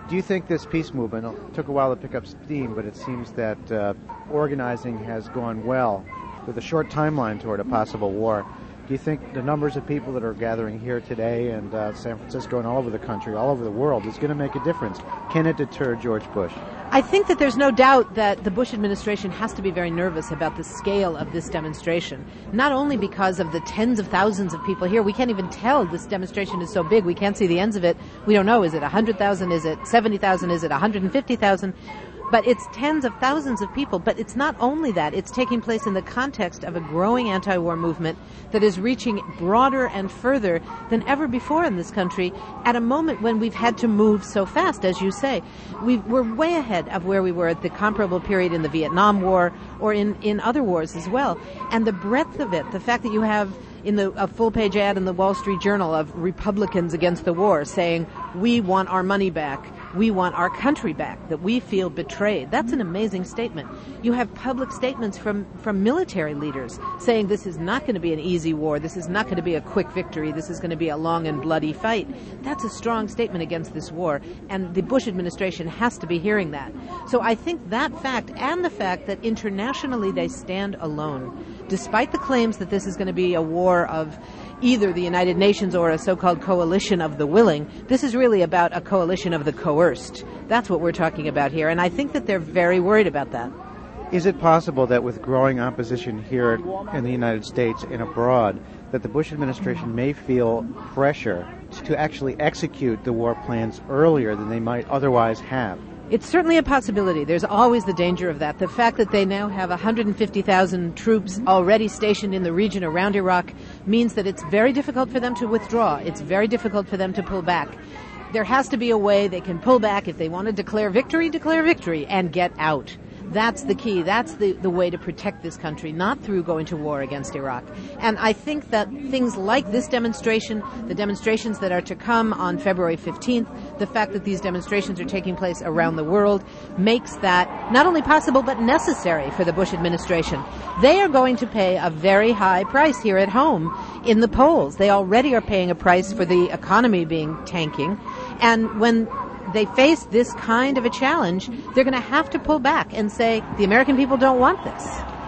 Do you think this peace movement took a while to pick up steam, but it seems that organizing has gone well with a short timeline toward a possible war? Do you think the numbers of people that are gathering here today and San Francisco and all over the country, all over the world, is going to make a difference? Can it deter George Bush? I think that there's no doubt that the Bush administration has to be very nervous about the scale of this demonstration, not only because of the tens of thousands of people here. We can't even tell. This demonstration is so big, we can't see the ends of it. We don't know, is it 100,000, is it 70,000, is it 150,000? But it's tens of thousands of people. But it's not only that. It's taking place in the context of a growing anti-war movement that is reaching broader and further than ever before in this country at a moment when we've had to move so fast, as you say. We're way ahead of where we were at the comparable period in the Vietnam War or in other wars as well. And the breadth of it, the fact that you have a full-page ad in the Wall Street Journal of Republicans against the war saying, we want our money back, we want our country back, that we feel betrayed. That's an amazing statement. You have public statements from military leaders saying this is not going to be an easy war, this is not going to be a quick victory, this is going to be a long and bloody fight. That's a strong statement against this war, and the Bush administration has to be hearing that. So I think that fact, and the fact that internationally they stand alone, despite the claims that this is going to be a war of either the United Nations or a so-called coalition of the willing, this is really about a coalition of the coerced. That's what we're talking about here, and I think that they're very worried about that. Is it possible that with growing opposition here in the United States and abroad, that the Bush administration may feel pressure to actually execute the war plans earlier than they might otherwise have? It's certainly a possibility. There's always the danger of that. The fact that they now have 150,000 troops already stationed in the region around Iraq means that it's very difficult for them to withdraw. It's very difficult for them to pull back. There has to be a way they can pull back. If they want to declare victory, and get out. That's the key. That's the way to protect this country, not through going to war against Iraq. And I think that things like this demonstration, the demonstrations that are to come on February 15th, the fact that these demonstrations are taking place around the world makes that not only possible but necessary for the Bush administration. They are going to pay a very high price here at home in the polls. They already are paying a price for the economy being tanking. And when they face this kind of a challenge, they're going to have to pull back and say, the American people don't want this.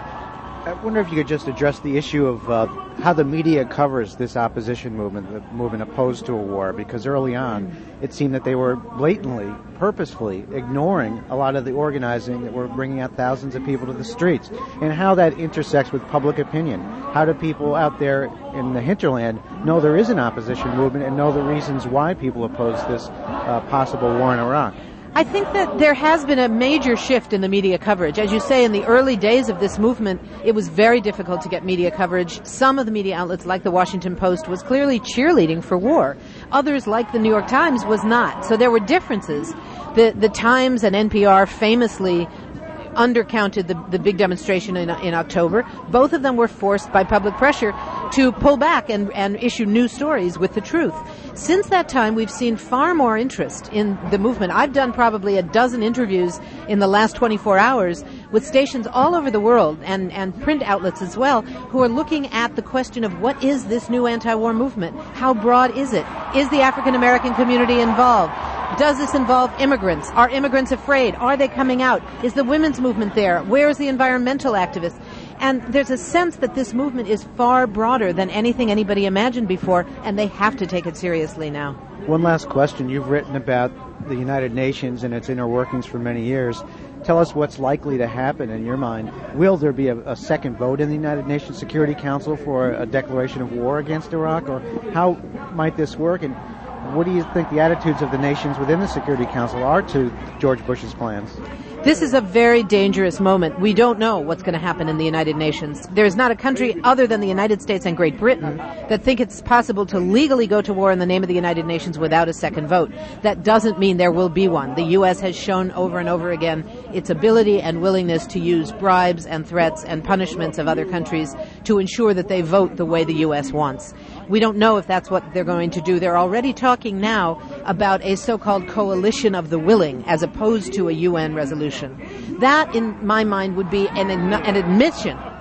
I wonder if you could just address the issue of how the media covers this opposition movement, the movement opposed to a war, because early on it seemed that they were blatantly, purposefully ignoring a lot of the organizing that were bringing out thousands of people to the streets, and how that intersects with public opinion. How do people out there in the hinterland know there is an opposition movement and know the reasons why people oppose this possible war in Iraq? I think that there has been a major shift in the media coverage. As you say, in the early days of this movement, it was very difficult to get media coverage. Some of the media outlets, like the Washington Post, was clearly cheerleading for war. Others, like the New York Times, was not. So there were differences. The Times and NPR famously undercounted the big demonstration in October. Both of them were forced by public pressure to pull back and issue new stories with the truth. Since that time, we've seen far more interest in the movement. I've done probably a dozen interviews in the last 24 hours with stations all over the world and print outlets as well, who are looking at the question of what is this new anti-war movement? How broad is it? Is the African American community involved? Does this involve immigrants? Are immigrants afraid? Are they coming out? Is the women's movement there? Where is the environmental activist? And there's a sense that this movement is far broader than anything anybody imagined before, and they have to take it seriously now. One last question. You've written about the United Nations and its inner workings for many years. Tell us what's likely to happen in your mind. Will there be a second vote in the United Nations Security Council for a declaration of war against Iraq? Or how might this work? And what do you think the attitudes of the nations within the Security Council are to George Bush's plans? This is a very dangerous moment. We don't know what's going to happen in the United Nations. There is not a country other than the United States and Great Britain that think it's possible to legally go to war in the name of the United Nations without a second vote. That doesn't mean there will be one. The U.S. has shown over and over again its ability and willingness to use bribes and threats and punishments of other countries to ensure that they vote the way the U.S. wants. We don't know if that's what they're going to do. They're already talking now about a so-called coalition of the willing as opposed to a UN resolution. That, in my mind, would be an admission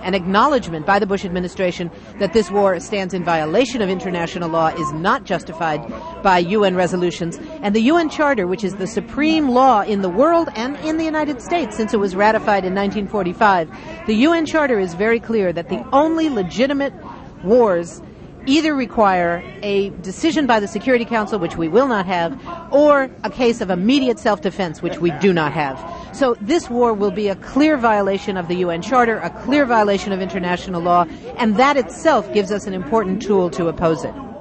an acknowledgement by the Bush administration that this war stands in violation of international law, is not justified by UN resolutions. And the UN Charter, which is the supreme law in the world and in the United States since it was ratified in 1945, the UN Charter is very clear that the only legitimate wars either require a decision by the Security Council, which we will not have, or a case of immediate self-defense, which we do not have. So this war will be a clear violation of the UN Charter, a clear violation of international law, and that itself gives us an important tool to oppose it.